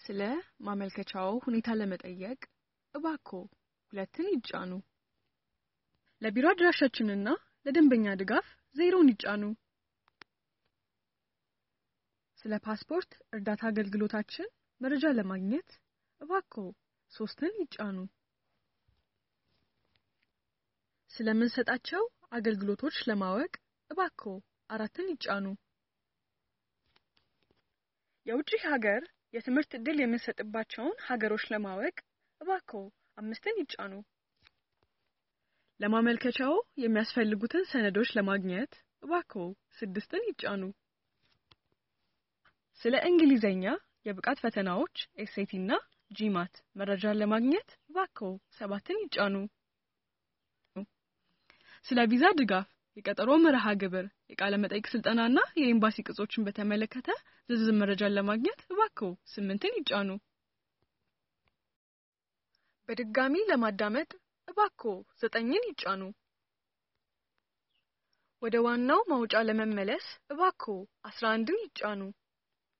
ስለ ማመልከቻው ሁኔታ ለመጠየቅ እባክዎ 2ን ይጫኑ። ለቢሮ አድራሻችንና ለደንበኛ ድጋፍ 0ን ይጫኑ። ስለ ፓስፖርት እርዳታ አገልግሎታችን መረጃ ለማግኘት እባክዎ 3ን ይጫኑ። ስለምንሰጣቸው አገልግሎቶች ለማወቅ እባክዎ 4ን ይጫኑ። የውጭ ሀገር የትምህርት ዕድል የምንሰጥባቸውን ሀገሮች ለማወቅ እባክዎ 5ን ይጫኑ። ለማመልከቻው የሚያስፈልጉትን ሰነዶች ለማግኘት እባክዎ 6ን ይጫኑ። ስለ እንግሊዘኛ የብቃት ፈተናዎች ኤስኤቲ እና ጂማት መረጃን ለማግኘት እባክዎ 7ን ይጫኑ። ስለ ቪዛ ድጋፍ፣ የቀጠሮ መርሃ ግብር፣ የቃለ መጠይቅ ስልጠናና የኤምባሲ ቅጾችን በተመለከተ ዝርዝር መረጃን ለማግኘት እባክዎ 8ን ይጫኑ። በድጋሚ ለማዳመጥ እባክዎ 9ን ይጫኑ። ወደ ዋናው ማውጫ ለመመለስ እባክዎ 11ን ይጫኑ።